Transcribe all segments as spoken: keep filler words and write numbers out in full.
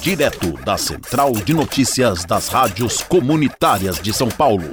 direto da Central de Notícias das Rádios Comunitárias de São Paulo.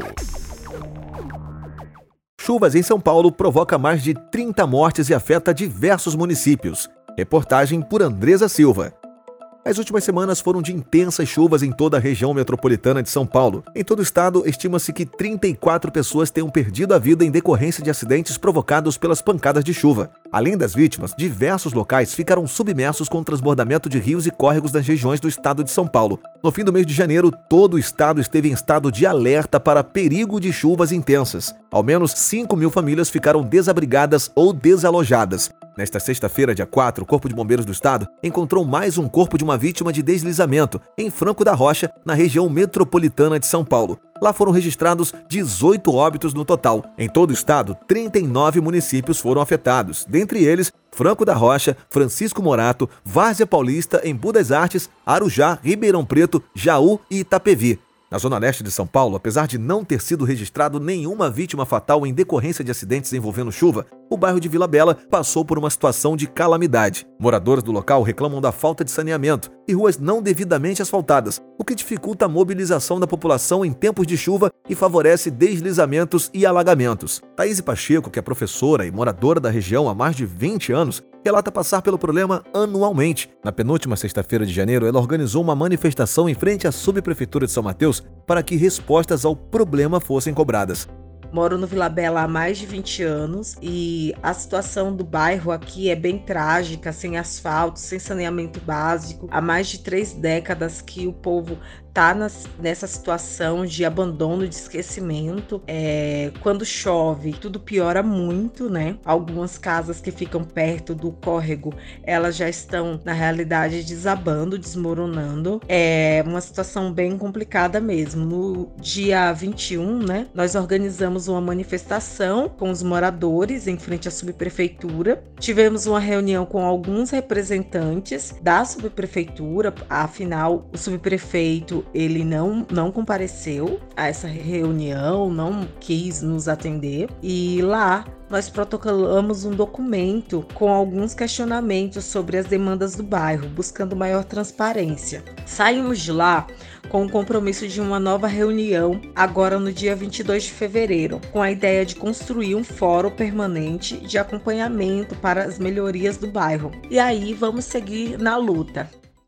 Chuvas em São Paulo provoca mais de trinta mortes e afeta diversos municípios. Reportagem por Andresa Silva. As últimas semanas foram de intensas chuvas em toda a região metropolitana de São Paulo. Em todo o estado, estima-se que trinta e quatro pessoas tenham perdido a vida em decorrência de acidentes provocados pelas pancadas de chuva. Além das vítimas, diversos locais ficaram submersos com o transbordamento de rios e córregos das regiões do estado de São Paulo. No fim do mês de janeiro, todo o estado esteve em estado de alerta para perigo de chuvas intensas. Ao menos cinco mil famílias ficaram desabrigadas ou desalojadas. Nesta sexta-feira, dia quatro, o Corpo de Bombeiros do Estado encontrou mais um corpo de uma vítima de deslizamento em Franco da Rocha, na região metropolitana de São Paulo. Lá foram registrados dezoito óbitos no total. Em todo o estado, trinta e nove municípios foram afetados, dentre eles Franco da Rocha, Francisco Morato, Várzea Paulista, Embu das Artes, Arujá, Ribeirão Preto, Jaú e Itapevi. Na zona leste de São Paulo, apesar de não ter sido registrado nenhuma vítima fatal em decorrência de acidentes envolvendo chuva, o bairro de Vila Bela passou por uma situação de calamidade. Moradores do local reclamam da falta de saneamento e ruas não devidamente asfaltadas, o que dificulta a mobilização da população em tempos de chuva e favorece deslizamentos e alagamentos. Thaís Pacheco, que é professora e moradora da região há mais de vinte anos, relata passar pelo problema anualmente. Na penúltima sexta-feira de janeiro, ela organizou uma manifestação em frente à subprefeitura de São Mateus para que respostas ao problema fossem cobradas. Moro no Vila Bela há mais de vinte anos e a situação do bairro aqui é bem trágica, sem asfalto, sem saneamento básico. Há mais de três décadas que o povo está nessa situação de abandono e de esquecimento. É, quando chove, tudo piora muito, né? Algumas casas que ficam perto do córrego, elas já estão, na realidade, desabando, desmoronando. É uma situação bem complicada mesmo. No dia vinte e um, né, nós organizamos uma manifestação com os moradores em frente à subprefeitura. Tivemos uma reunião com alguns representantes da subprefeitura, afinal, o subprefeito ele não, não compareceu a essa reunião, não quis nos atender, e lá nós protocolamos um documento com alguns questionamentos sobre as demandas do bairro, buscando maior transparência. Saímos de lá com o compromisso de uma nova reunião, agora no dia vinte e dois de fevereiro, com a ideia de construir um fórum permanente de acompanhamento para as melhorias do bairro. E aí vamos seguir na luta.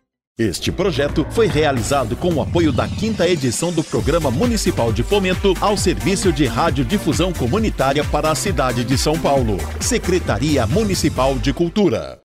Este projeto foi realizado com o apoio da quinta edição do Programa Municipal de Fomento ao Serviço de Radiodifusão Comunitária para a cidade de São Paulo. Secretaria Municipal de Cultura.